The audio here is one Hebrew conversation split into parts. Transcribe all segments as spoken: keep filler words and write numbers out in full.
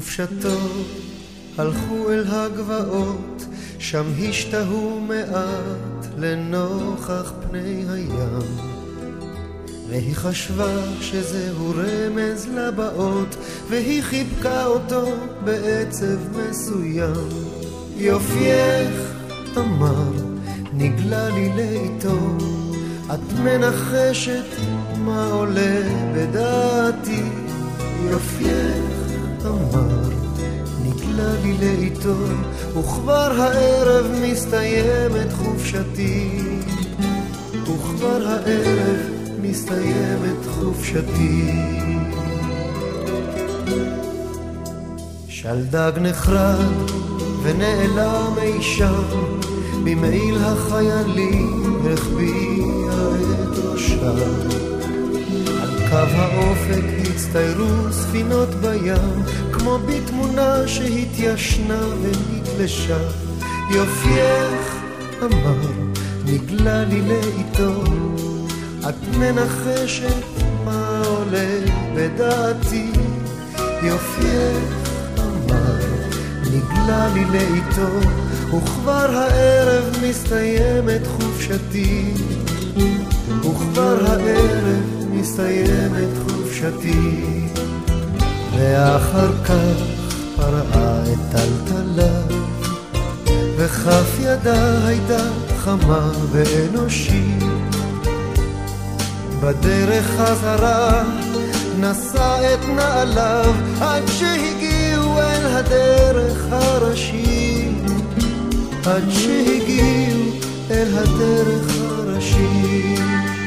בחופשתו הלכו אל הגבעות, שם השתהו מעט לנוכח פני הים, והיא חשבה שזהו רמז לבאות, והיא חיבקה אותו בעצב מסוים. יופייך, אמר, נגלה לי לאיתו, את מנחשת מה עולה בדעתי. יופייך, אמר, נגלה לי לאיתו, וכבר הערב מסתיימת חופשתי, וכבר הערב מסתיימת חופשתי. שלדג נחרד ונעלם אי שם, במעיל החיילים החביאה את ראשה. על קו האופק הצטיירו ספינות בים, כמו בתמונה שהתיישנה ונתלשה. יופייך, אמר, נגלה לי לאיתו, את מנחשת מה עולה בדעתי. יופייך, אמר, נגלה לי לאיתו, וכבר הערב מסתיימת חופשתי, וכבר הערב מסתיימת חופשתי. ואחר כך פרעה את טלטלה, וכף ידה הייתה חמה ואנושית. בדרך חזרה נשא את נעליו, עד שהגיעו אל הדרך הראשית, עד שהגיעו אל הדרך הראשית.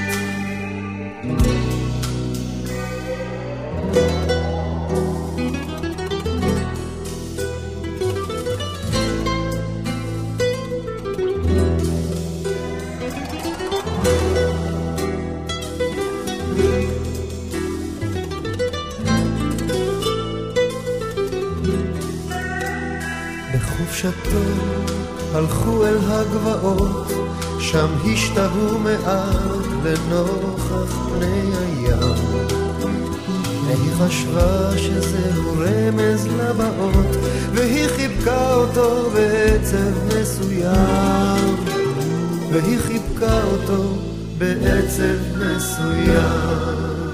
בחופשתו הלכו אל הגבעות, שם השתהו מעט לנוכח פני הים, והיא חשבה שזהו רמז לבאות, והיא חיבקה אותו בעצב מסוים, והיא חיבקה אותו בעצב מסוים.